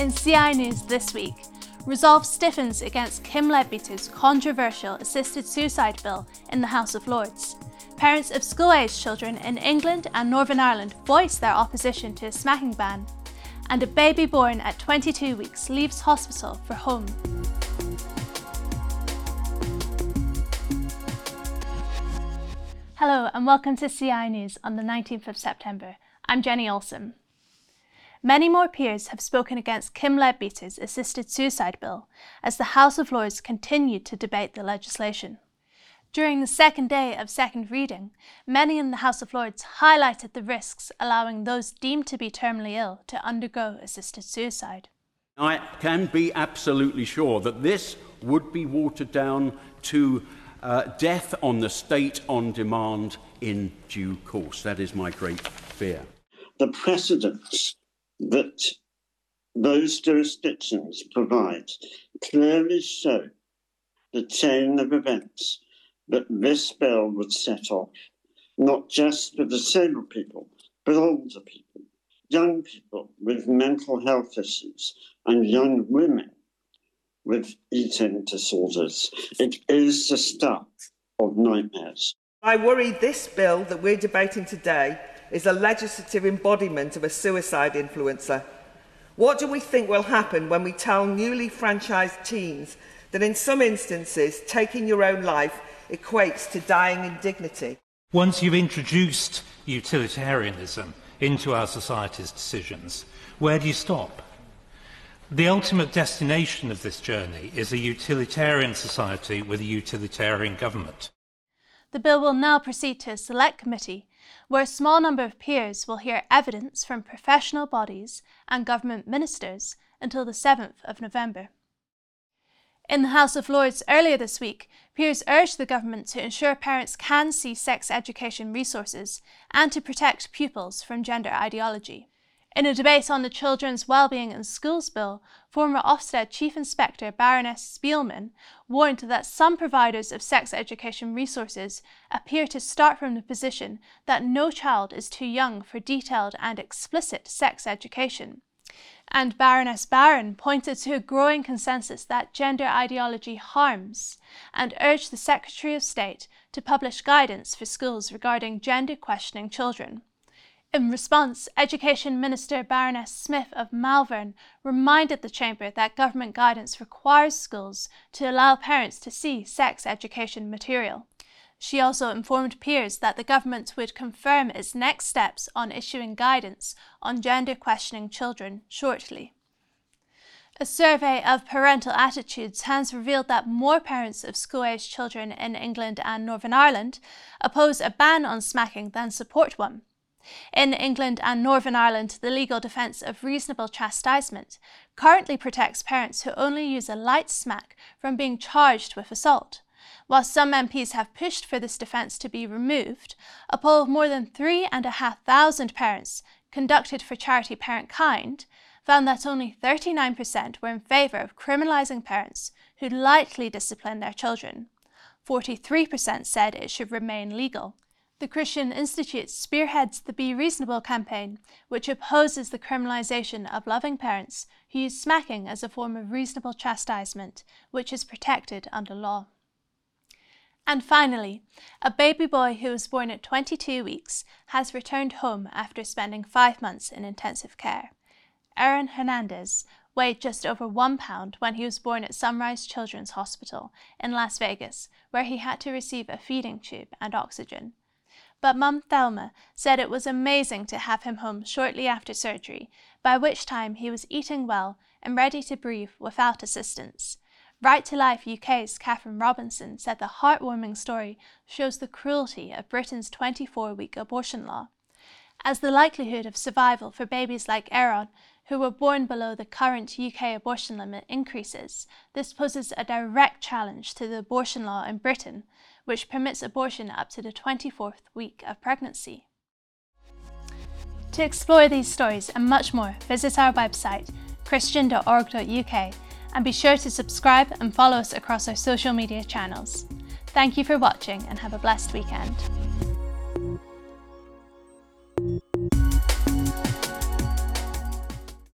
In CI News this week, resolve stiffens against Kim Leadbeater's controversial assisted suicide bill in the House of Lords. Parents of school-aged children in England and Northern Ireland voice their opposition to a smacking ban. And a baby born at 22 weeks leaves hospital for home. Hello and welcome to CI News on the 19th of September. I'm Jenny Olson. Many more peers have spoken against Kim Leadbeater's assisted suicide bill as the House of Lords continued to debate the legislation. During the second day of second reading, many in the House of Lords highlighted the risks allowing those deemed to be terminally ill to undergo assisted suicide. I can be absolutely sure that this would be watered down to death on the state on demand in due course. That is my great fear. The precedents that those jurisdictions provide clearly show the chain of events that this bill would set off, not just for disabled people, but older people, young people with mental health issues, and young women with eating disorders. It is the stuff of nightmares. I worry this bill that we're debating today is a legislative embodiment of a suicide influencer. What do we think will happen when we tell newly franchised teens that in some instances taking your own life equates to dying in dignity? Once you've introduced utilitarianism into our society's decisions, where do you stop? The ultimate destination of this journey is a utilitarian society with a utilitarian government. The bill will now proceed to a select committee, where a small number of peers will hear evidence from professional bodies and government ministers until the 7th of November. In the House of Lords earlier this week, peers urged the government to ensure parents can see sex education resources and to protect pupils from gender ideology. In a debate on the Children's Wellbeing in Schools Bill, former Ofsted Chief Inspector Baroness Spielman warned that some providers of sex education resources appear to start from the position that no child is too young for detailed and explicit sex education. And Baroness Barron pointed to a growing consensus that gender ideology harms and urged the Secretary of State to publish guidance for schools regarding gender-questioning children. In response, Education Minister Baroness Smith of Malvern reminded the Chamber that government guidance requires schools to allow parents to see sex education material. She also informed peers that the government would confirm its next steps on issuing guidance on gender-questioning children shortly. A survey of parental attitudes has revealed that more parents of school-aged children in England and Northern Ireland oppose a ban on smacking than support one. In England and Northern Ireland, the legal defence of reasonable chastisement currently protects parents who only use a light smack from being charged with assault. While some MPs have pushed for this defence to be removed, a poll of more than 3,500 parents conducted for charity Parentkind found that only 39% were in favour of criminalising parents who lightly discipline their children. 43% said it should remain legal. The Christian Institute spearheads the Be Reasonable campaign, which opposes the criminalisation of loving parents who use smacking as a form of reasonable chastisement, which is protected under law. And finally, a baby boy who was born at 22 weeks has returned home after spending 5 months in intensive care. Aaron Hernandez weighed just over 1 pound when he was born at Sunrise Children's Hospital in Las Vegas, where he had to receive a feeding tube and oxygen. But Mum Thelma said it was amazing to have him home shortly after surgery, by which time he was eating well and ready to breathe without assistance. Right to Life UK's Catherine Robinson said the heartwarming story shows the cruelty of Britain's 24-week abortion law. As the likelihood of survival for babies like Aaron, who were born below the current UK abortion limit, increases, this poses a direct challenge to the abortion law in Britain, which permits abortion up to the 24th week of pregnancy. To explore these stories and much more, visit our website, christian.org.uk, and be sure to subscribe and follow us across our social media channels. Thank you for watching and have a blessed weekend.